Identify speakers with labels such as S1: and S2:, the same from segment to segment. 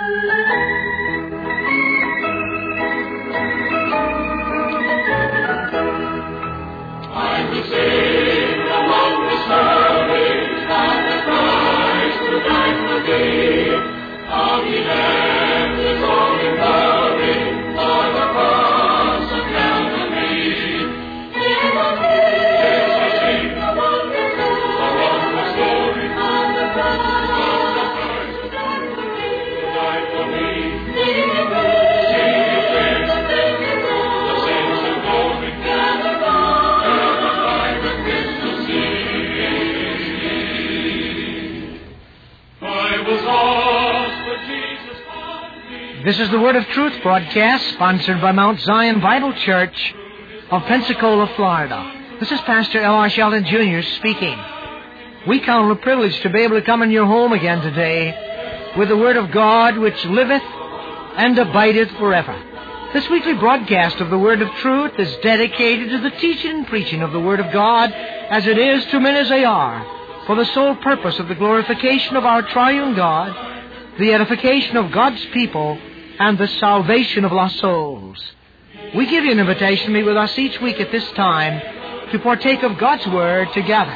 S1: This is the Word of Truth broadcast, sponsored by Mount Zion Bible Church of Pensacola, Florida. This is Pastor L.R. Sheldon Jr. speaking. We count it a privilege to be able to come in your home again today with the Word of God which liveth and abideth forever. This weekly broadcast of the Word of Truth is dedicated to the teaching and preaching of the Word of God, as it is to men as they are, for the sole purpose of the glorification of our triune God, the edification of God's people, and the salvation of lost souls. We give you an invitation to meet with us each week at this time to partake of God's Word together.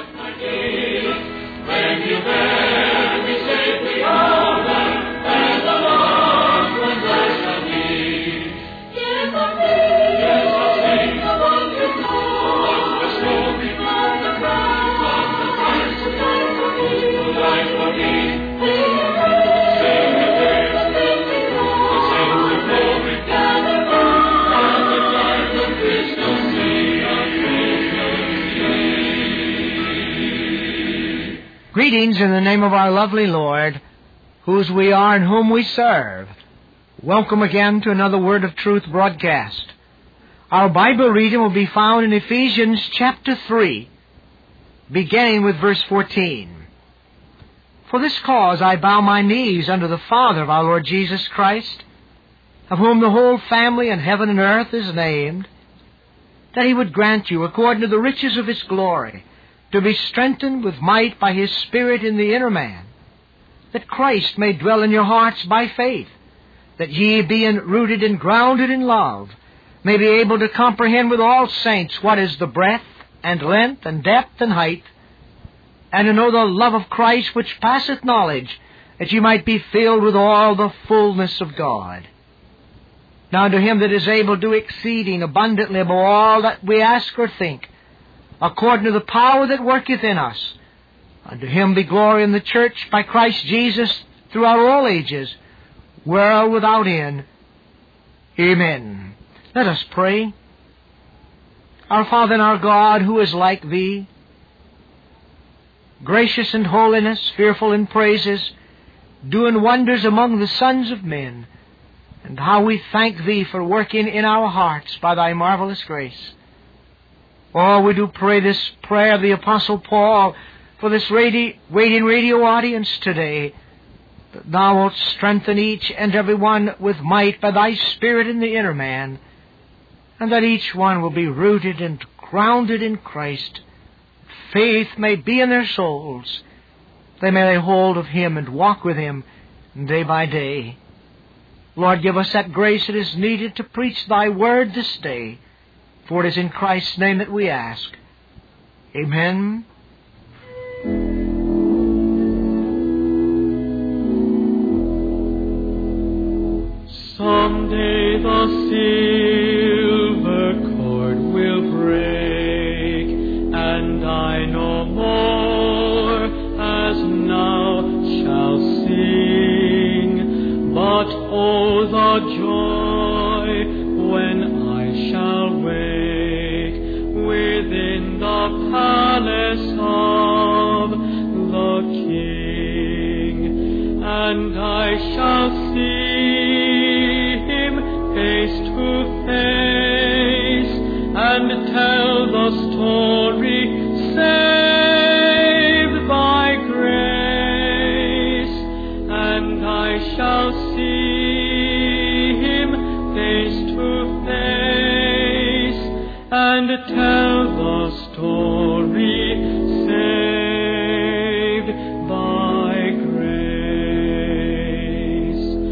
S1: Greetings in the name of our lovely Lord, whose we are and whom we serve. Welcome again to another Word of Truth broadcast. Our Bible reading will be found in Ephesians chapter 3, beginning with verse 14. For this cause I bow my knees unto the Father of our Lord Jesus Christ, of whom the whole family in heaven and earth is named, that He would grant you, according to the riches of His glory, to be strengthened with might by His Spirit in the inner man, that Christ may dwell in your hearts by faith, that ye, being rooted and grounded in love, may be able to comprehend with all saints what is the breadth and length and depth and height, and to know the love of Christ which passeth knowledge, that ye might be filled with all the fullness of God. Now to Him that is able to do exceeding abundantly above all that we ask or think, according to the power that worketh in us. Unto Him be glory in the church by Christ Jesus throughout all ages, world without end. Amen. Let us pray. Our Father and our God, who is like Thee, gracious in holiness, fearful in praises, doing wonders among the sons of men, and how we thank Thee for working in our hearts by Thy marvelous grace. Oh, we do pray this prayer of the Apostle Paul for this waiting radio audience today, that Thou wilt strengthen each and every one with might by Thy Spirit in the inner man, and that each one will be rooted and grounded in Christ. Faith may be in their souls. They may lay hold of Him and walk with Him day by day. Lord, give us that grace that is needed to preach Thy Word this day. For it is in Christ's name that we ask. Amen.
S2: Someday the silver cord will break, and I no more as now shall sing. But oh, the joy when I shall wake within the palace of the King, and I shall see Him face to face, and tell the story saved by grace, and I shall see Him face to face, and tell the story saved by grace.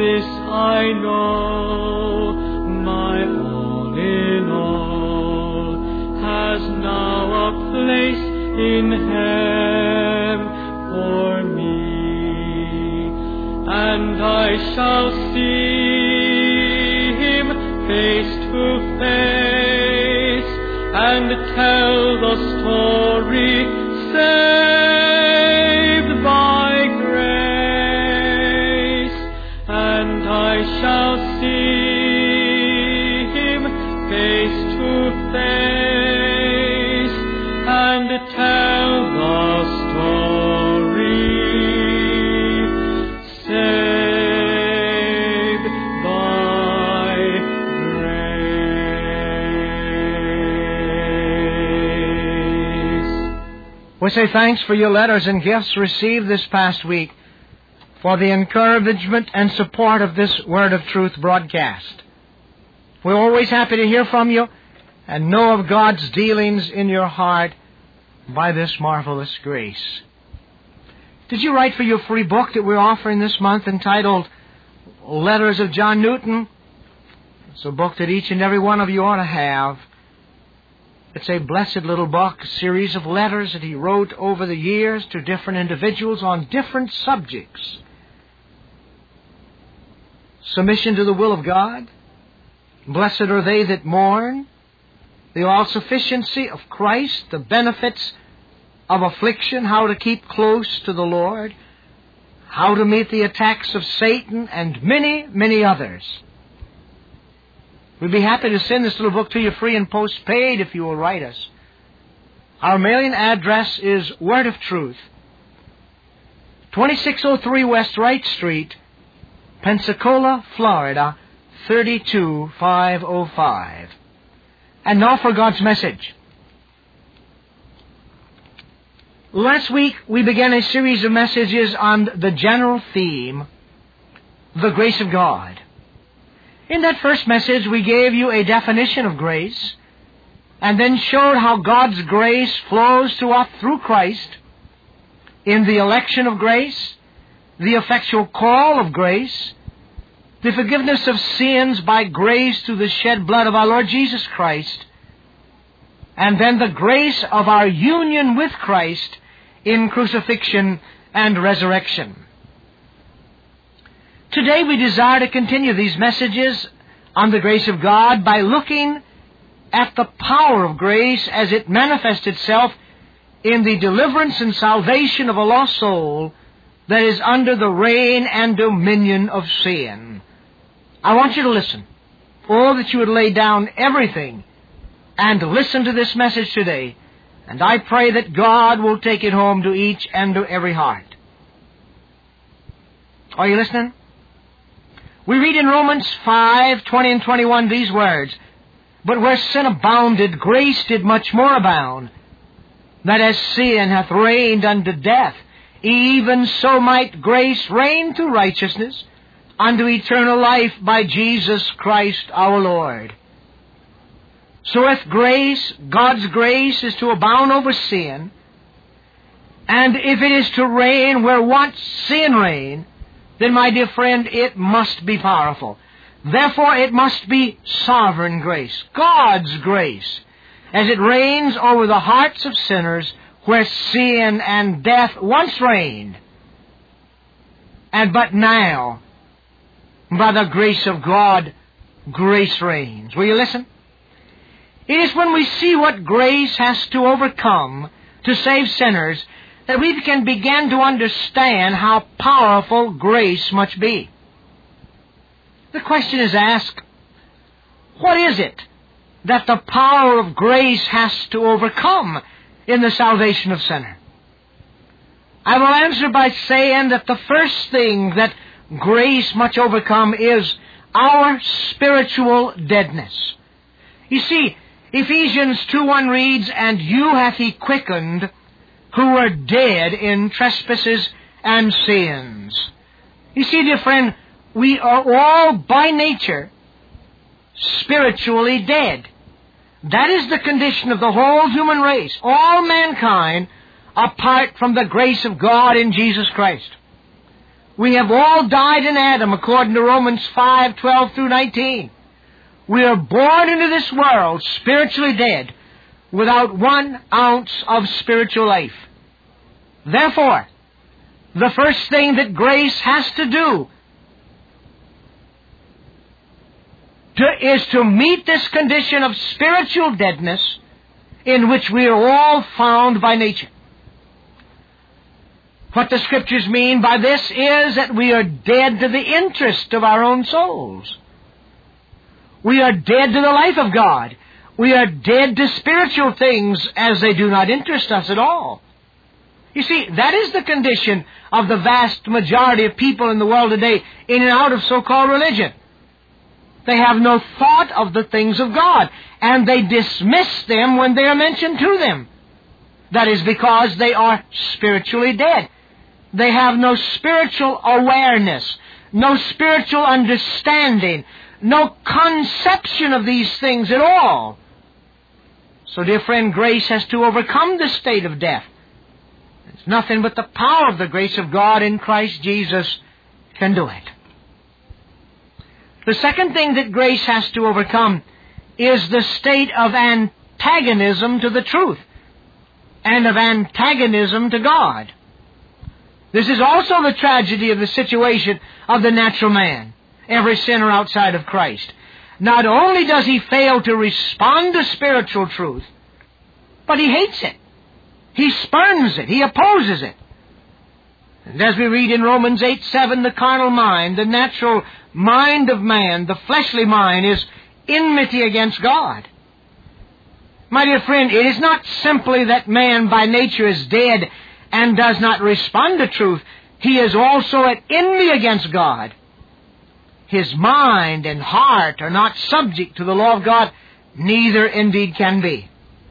S2: this I know, my all in all has now a place in heaven for me, and I shall see him face to face and tell the story, saved by grace, and I shall see him face to face and tell the story, saved by grace.
S1: We say thanks for your letters and gifts received this past week, for the encouragement and support of this Word of Truth broadcast. We're always happy to hear from you and know of God's dealings in your heart by this marvelous grace. Did you write for your free book that we're offering this month entitled Letters of John Newton? It's a book that each and every one of you ought to have. It's a blessed little book, a series of letters that he wrote over the years to different individuals on different subjects. Submission to the will of God, blessed are they that mourn, the all-sufficiency of Christ, the benefits of affliction, how to keep close to the Lord, how to meet the attacks of Satan, and many, many others. We'd be happy to send this little book to you free and postpaid if you will write us. Our mailing address is Word of Truth, 2603 West Wright Street, Pensacola, Florida, 32505. And now for God's message. Last week we began a series of messages on the general theme, the grace of God. In that first message we gave you a definition of grace, and then showed how God's grace flows to us through Christ in the election of grace, the effectual call of grace, the forgiveness of sins by grace through the shed blood of our Lord Jesus Christ, and then the grace of our union with Christ in crucifixion and resurrection. Today we desire to continue these messages on the grace of God by looking at the power of grace as it manifests itself in the deliverance and salvation of a lost soul that is under the reign and dominion of sin. I want you to listen. Oh, that you would lay down everything and listen to this message today. And I pray that God will take it home to each and to every heart. Are you listening? We read in Romans 5:20 and 21 these words, "But where sin abounded, grace did much more abound, that as sin hath reigned unto death, even so might grace reign to righteousness, unto eternal life by Jesus Christ our Lord." So if grace, God's grace, is to abound over sin, and if it is to reign where once sin reigned, then, my dear friend, it must be powerful. Therefore, it must be sovereign grace, God's grace, as it reigns over the hearts of sinners where sin and death once reigned, and but now, by the grace of God, grace reigns. Will you listen? It is when we see what grace has to overcome to save sinners that we can begin to understand how powerful grace must be. The question is asked, what is it that the power of grace has to overcome in the salvation of sinner? I will answer by saying that the first thing that grace must overcome is our spiritual deadness. You see, Ephesians 2:1 reads, "And you hath he quickened, who were dead in trespasses and sins." You see, dear friend, we are all by nature spiritually dead. That is the condition of the whole human race, all mankind, apart from the grace of God in Jesus Christ. We have all died in Adam, according to Romans 5:12 through 19. We are born into this world spiritually dead, without 1 ounce of spiritual life. Therefore, the first thing that grace has to do is to meet this condition of spiritual deadness in which we are all found by nature. What the Scriptures mean by this is that we are dead to the interest of our own souls. We are dead to the life of God. We are dead to spiritual things as they do not interest us at all. You see, that is the condition of the vast majority of people in the world today in and out of so-called religion. They have no thought of the things of God, and they dismiss them when they are mentioned to them. That is because they are spiritually dead. They have no spiritual awareness, no spiritual understanding, no conception of these things at all. So, dear friend, grace has to overcome this state of death. It's nothing but the power of the grace of God in Christ Jesus can do it. The second thing that grace has to overcome is the state of antagonism to the truth and of antagonism to God. This is also the tragedy of the situation of the natural man, every sinner outside of Christ. Not only does he fail to respond to spiritual truth, but he hates it. He spurns it. He opposes it. And as we read in Romans 8:7, the carnal mind, the natural mind of man, the fleshly mind, is enmity against God. My dear friend, it is not simply that man by nature is dead and does not respond to truth. He is also at enmity against God. His mind and heart are not subject to the law of God, neither indeed can be.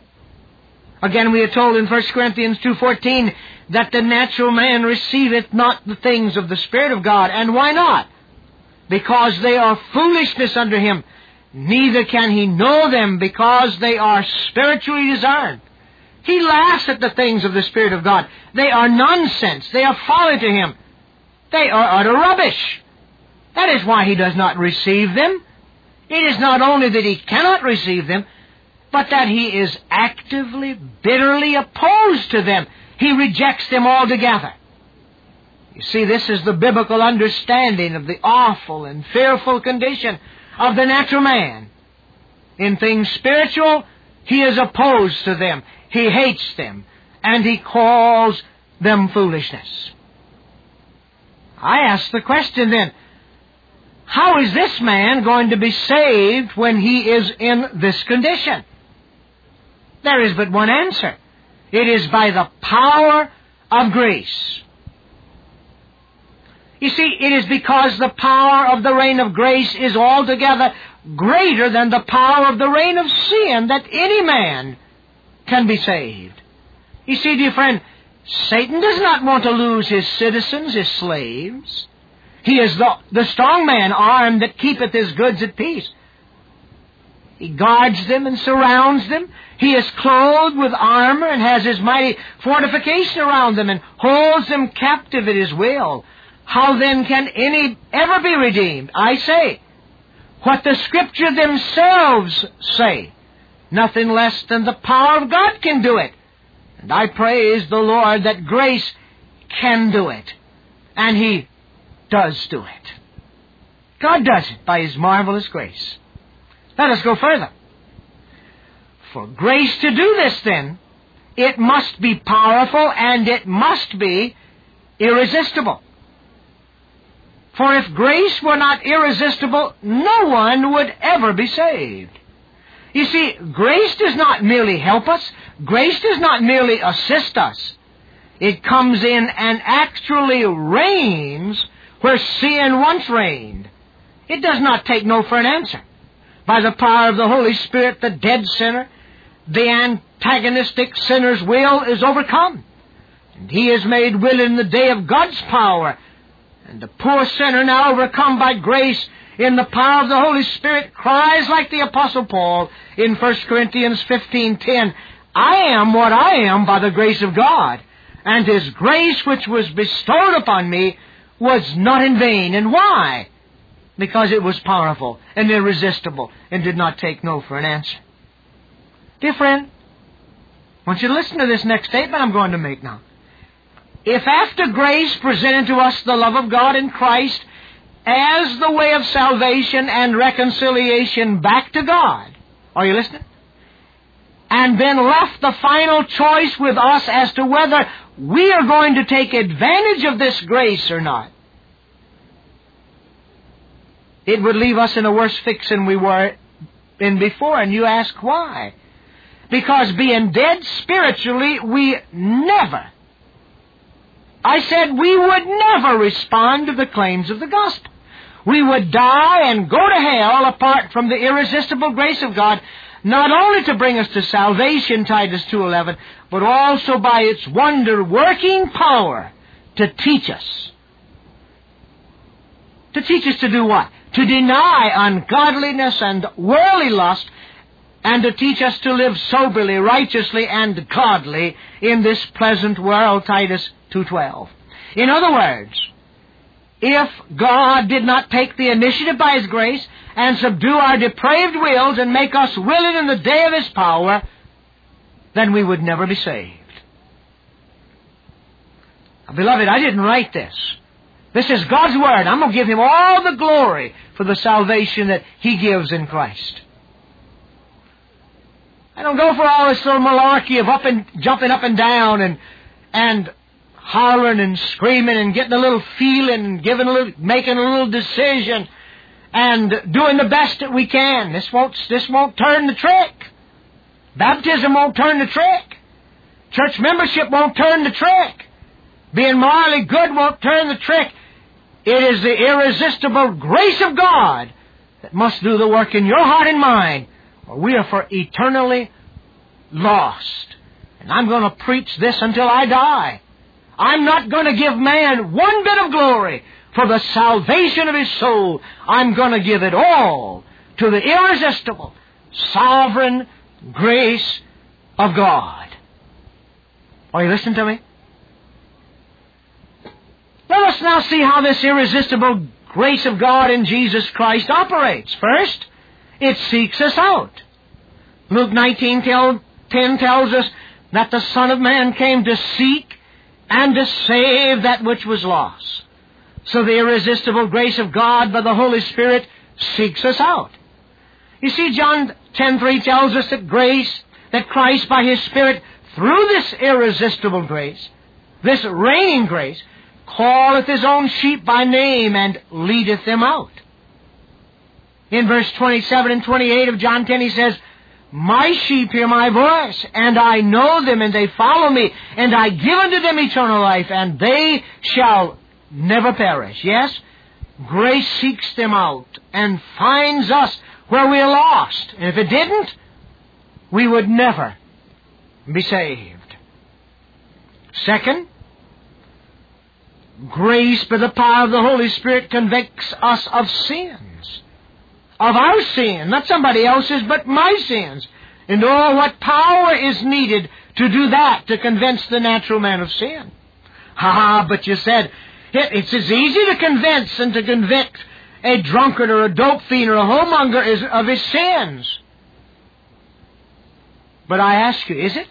S1: Again, we are told in 1 Corinthians 2:14 that the natural man receiveth not the things of the Spirit of God. And why not? Because they are foolishness unto him. Neither can he know them, because they are spiritually discerned. He laughs at the things of the Spirit of God. They are nonsense. They are folly to him. They are utter rubbish. That is why he does not receive them. It is not only that he cannot receive them, but that he is actively, bitterly opposed to them. He rejects them altogether. You see, this is the biblical understanding of the awful and fearful condition of the natural man. In things spiritual, he is opposed to them. He hates them, and he calls them foolishness. I ask the question then, how is this man going to be saved when he is in this condition? There is but one answer. It is by the power of grace. You see, it is because the power of the reign of grace is altogether greater than the power of the reign of sin that any man can be saved. You see, dear friend, Satan does not want to lose his citizens, his slaves. He is the strong man armed that keepeth his goods at peace. He guards them and surrounds them. He is clothed with armor and has his mighty fortification around them and holds them captive at his will. How then can any ever be redeemed? I say, what the Scripture themselves say. Nothing less than the power of God can do it. And I praise the Lord that grace can do it. And He does do it. God does it by His marvelous grace. Let us go further. For grace to do this, then, it must be powerful and it must be irresistible. For if grace were not irresistible, no one would ever be saved. You see, grace does not merely help us. Grace does not merely assist us. It comes in and actually reigns where sin once reigned. It does not take no for an answer. By the power of the Holy Spirit, the dead sinner, the antagonistic sinner's will is overcome. And he is made willing in the day of God's power. And the poor sinner, now overcome by grace in the power of the Holy Spirit, cries like the Apostle Paul in 1 Corinthians 15:10, I am what I am by the grace of God, and His grace which was bestowed upon me was not in vain. And why? Because it was powerful and irresistible and did not take no for an answer. Dear friend, I want you to listen to this next statement I'm going to make now. If after grace presented to us the love of God in Christ as the way of salvation and reconciliation back to God, are you listening? And then left the final choice with us as to whether we are going to take advantage of this grace or not, it would leave us in a worse fix than we were in before. And you ask why? Because being dead spiritually, we never, I said we would never respond to the claims of the gospel. We would die and go to hell apart from the irresistible grace of God, not only to bring us to salvation, Titus 2:11, but also by its wonder-working power to teach us. To teach us to do what? To deny ungodliness and worldly lust, and to teach us to live soberly, righteously, and godly in this pleasant world, Titus 2:12. In other words, if God did not take the initiative by His grace and subdue our depraved wills and make us willing in the day of His power, then we would never be saved. Now, beloved, I didn't write this. This is God's Word. I'm going to give Him all the glory for the salvation that He gives in Christ. I don't go for all this little malarkey of jumping up and down and hollering and screaming and getting a little feeling and making a little decision and doing the best that we can. This won't turn the trick. Baptism won't turn the trick. Church membership won't turn the trick. Being morally good won't turn the trick. It is the irresistible grace of God that must do the work in your heart and mind, or we are for eternally lost. And I'm going to preach this until I die. I'm not going to give man one bit of glory for the salvation of his soul. I'm going to give it all to the irresistible, sovereign grace of God. Are you listening to me? Let us now see how this irresistible grace of God in Jesus Christ operates. First, it seeks us out. Luke 19:10 tells us that the Son of Man came to seek and to save that which was lost. So the irresistible grace of God by the Holy Spirit seeks us out. You see, John 10:3 tells us that Christ by His Spirit, through this irresistible grace, this reigning grace, calleth His own sheep by name and leadeth them out. In verse 27 and 28 of John 10, He says, My sheep hear my voice, and I know them, and they follow me, and I give unto them eternal life, and they shall never perish. Yes, grace seeks them out and finds us where we are lost. And if it didn't, we would never be saved. Second, grace by the power of the Holy Spirit convicts us of sins. Of our sin, not somebody else's, but my sins. And oh, what power is needed to do that, to convince the natural man of sin. But you said, it's as easy to convince and to convict a drunkard or a dope fiend or a homemonger of his sins. But I ask you, is it?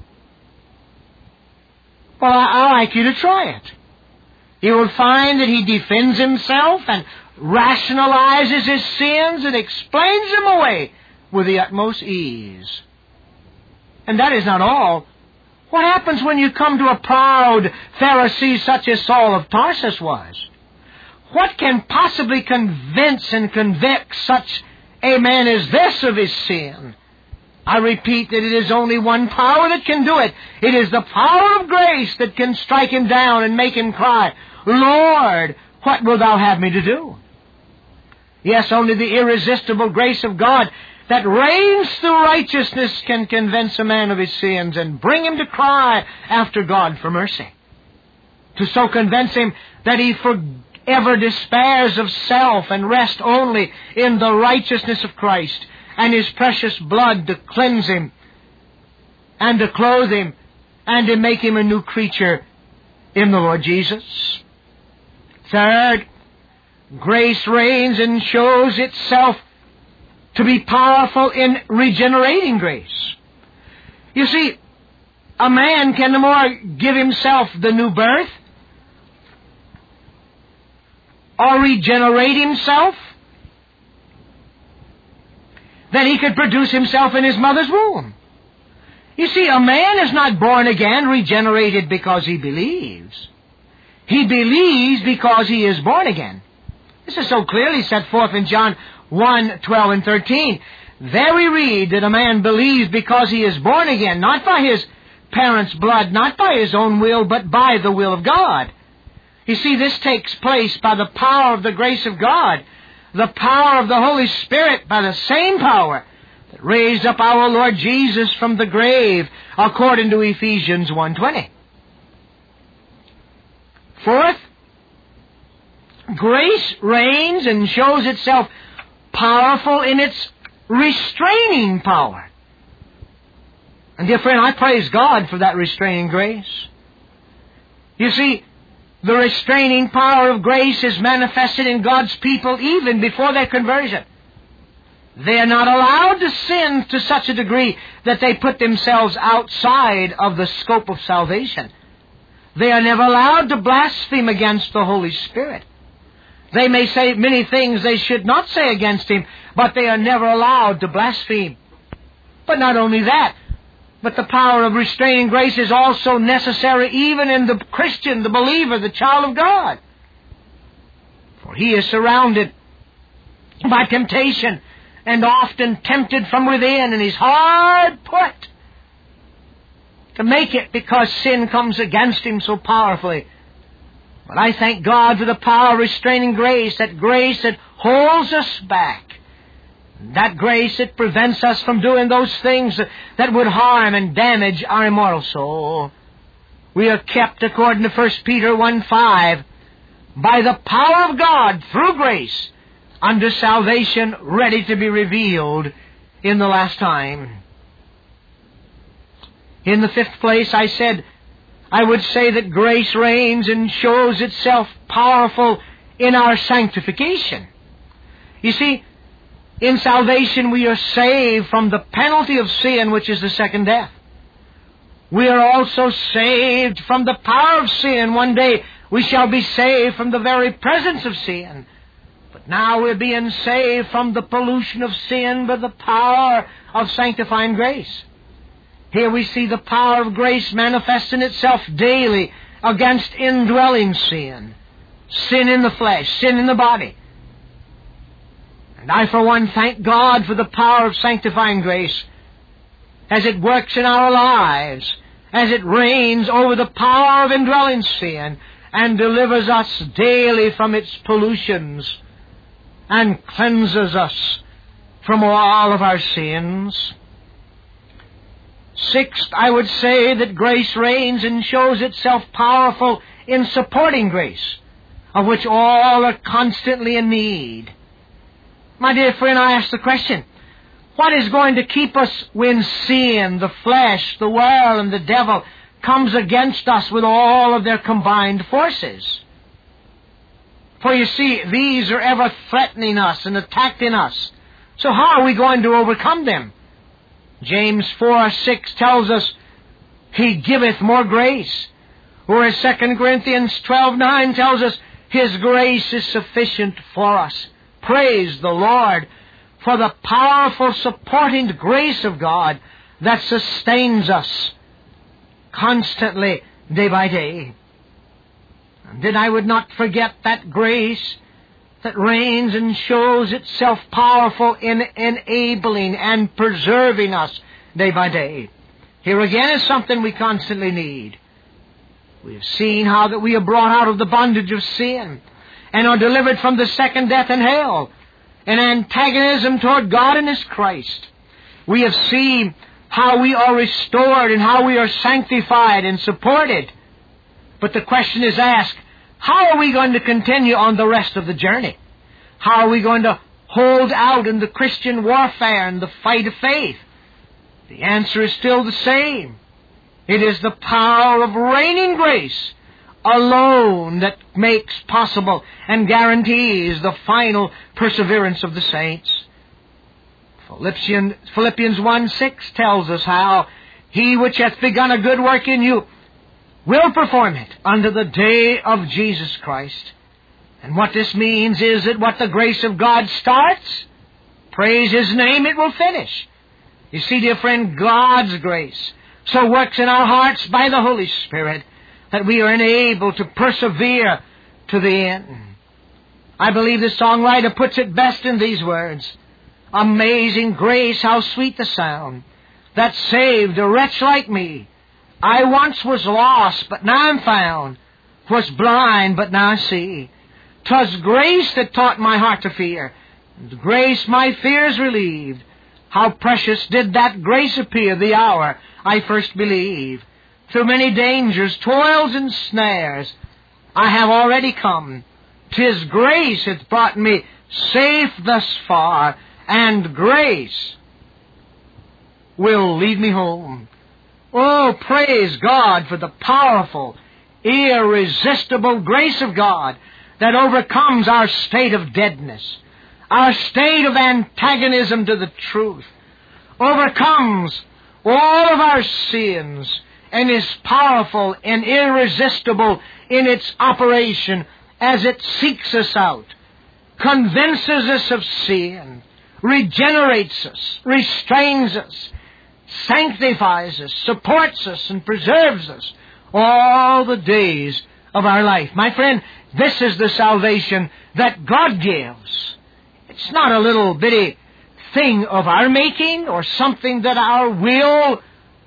S1: Well, I'd like you to try it. You will find that he defends himself and rationalizes his sins and explains them away with the utmost ease. And that is not all. What happens when you come to a proud Pharisee such as Saul of Tarsus was? What can possibly convince and convict such a man as this of his sin? I repeat that it is only one power that can do it. It is the power of grace that can strike him down and make him cry, Lord, what wilt thou have me to do? Yes, only the irresistible grace of God that reigns through righteousness can convince a man of his sins and bring him to cry after God for mercy. To so convince him that he forever despairs of self and rest only in the righteousness of Christ and His precious blood to cleanse him and to clothe him and to make him a new creature in the Lord Jesus. Third, grace reigns and shows itself to be powerful in regenerating grace. You see, a man can no more give himself the new birth or regenerate himself than he could produce himself in his mother's womb. You see, a man is not born again, regenerated because he believes. He believes because he is born again. This is so clearly set forth in John 1:12 and 13. There we read that a man believes because he is born again, not by his parents' blood, not by his own will, but by the will of God. You see, this takes place by the power of the grace of God, the power of the Holy Spirit, by the same power that raised up our Lord Jesus from the grave, according to Ephesians 1:20. Fourth, grace reigns and shows itself powerful in its restraining power. And dear friend, I praise God for that restraining grace. You see, the restraining power of grace is manifested in God's people even before their conversion. They are not allowed to sin to such a degree that they put themselves outside of the scope of salvation. They are never allowed to blaspheme against the Holy Spirit. They may say many things they should not say against Him, but they are never allowed to blaspheme. But not only that, but the power of restraining grace is also necessary even in the Christian, the believer, the child of God. For he is surrounded by temptation and often tempted from within, and is hard put to make it because sin comes against him so powerfully. But I thank God for the power of restraining grace that holds us back. That grace that prevents us from doing those things that would harm and damage our immortal soul. We are kept, according to 1 Peter 1:5, by the power of God through grace unto salvation, ready to be revealed in the last time. In the fifth place, I would say that grace reigns and shows itself powerful in our sanctification. You see, in salvation we are saved from the penalty of sin, which is the second death. We are also saved from the power of sin. One day we shall be saved from the very presence of sin. But now we're being saved from the pollution of sin by the power of sanctifying grace. Here we see the power of grace manifesting itself daily against indwelling sin. Sin in the flesh, sin in the body. And I, for one, thank God for the power of sanctifying grace as it works in our lives, as it reigns over the power of indwelling sin and delivers us daily from its pollutions and cleanses us from all of our sins. Sixth, I would say that grace reigns and shows itself powerful in supporting grace, of which all are constantly in need. My dear friend, I ask the question, what is going to keep us when sin, the flesh, the world, and the devil comes against us with all of their combined forces? For you see, these are ever threatening us and attacking us. So how are we going to overcome them? James 4:6 tells us, He giveth more grace. Whereas 2 Corinthians 12:9 tells us, His grace is sufficient for us. Praise the Lord for the powerful supporting grace of God that sustains us constantly day by day. And then I would not forget that grace that reigns and shows itself powerful in enabling and preserving us day by day. Here again is something we constantly need. We have seen how that we are brought out of the bondage of sin and are delivered from the second death and hell, and antagonism toward God and His Christ. We have seen how we are restored and how we are sanctified and supported. But the question is asked, how are we going to continue on the rest of the journey? How are we going to hold out in the Christian warfare and the fight of faith? The answer is still the same. It is the power of reigning grace alone that makes possible and guarantees the final perseverance of the saints. Philippians 1:6 tells us how He which hath begun a good work in you will perform it unto the day of Jesus Christ. And what this means is that what the grace of God starts, praise His name, it will finish. You see, dear friend, God's grace so works in our hearts by the Holy Spirit that we are enabled to persevere to the end. I believe the songwriter puts it best in these words: Amazing grace, how sweet the sound that saved a wretch like me. I once was lost, but now I'm found. Was blind, but now I see. 'Twas grace that taught my heart to fear, and grace my fears relieved. How precious did that grace appear the hour I first believed. Through many dangers, toils, and snares, I have already come. 'Tis grace hath brought me safe thus far, and grace will lead me home. Oh, praise God for the powerful, irresistible grace of God that overcomes our state of deadness, our state of antagonism to the truth, overcomes all of our sins, and is powerful and irresistible in its operation as it seeks us out, convinces us of sin, regenerates us, restrains us, sanctifies us, supports us, and preserves us all the days of our life. My friend, this is the salvation that God gives. It's not a little bitty thing of our making or something that our will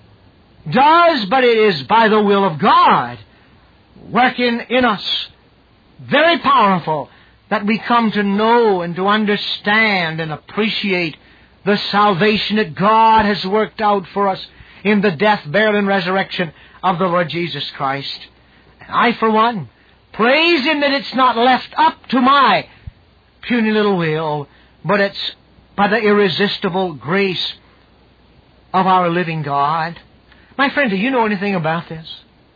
S1: does, but it is by the will of God working in us, very powerful, that we come to know and to understand and appreciate the salvation that God has worked out for us in the death, burial, and resurrection of the Lord Jesus Christ. And I, for one, praise Him that it's not left up to my puny little will, but it's by the irresistible grace of our living God. My friend, do you know anything about this?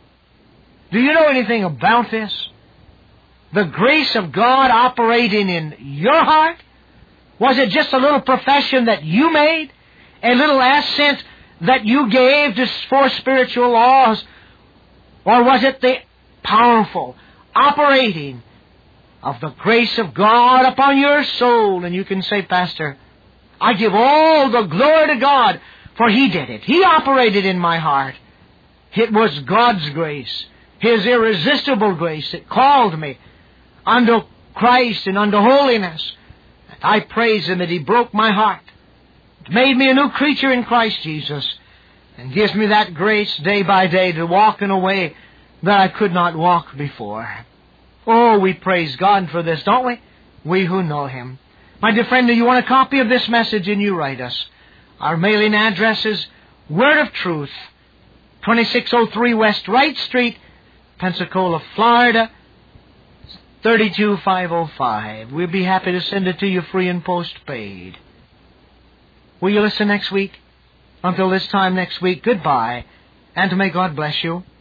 S1: Do you know anything about this? The grace of God operating in your heart? Was it just a little profession that you made? A little assent that you gave to for spiritual laws? Or was it the powerful operating of the grace of God upon your soul? And you can say, Pastor, I give all the glory to God, for He did it. He operated in my heart. It was God's grace, His irresistible grace, that called me unto Christ and unto holiness. And I praise Him that He broke my heart, made me a new creature in Christ Jesus, and gives me that grace day by day to walk in a way that I could not walk before. Oh, we praise God for this, don't we? We who know Him. My dear friend, do you want a copy of this message? And you write us. Our mailing address is Word of Truth, 2603 West Wright Street, Pensacola, Florida, 32505. We'll be happy to send it to you free and postpaid. Will you listen next week? Until this time next week, goodbye, and may God bless you.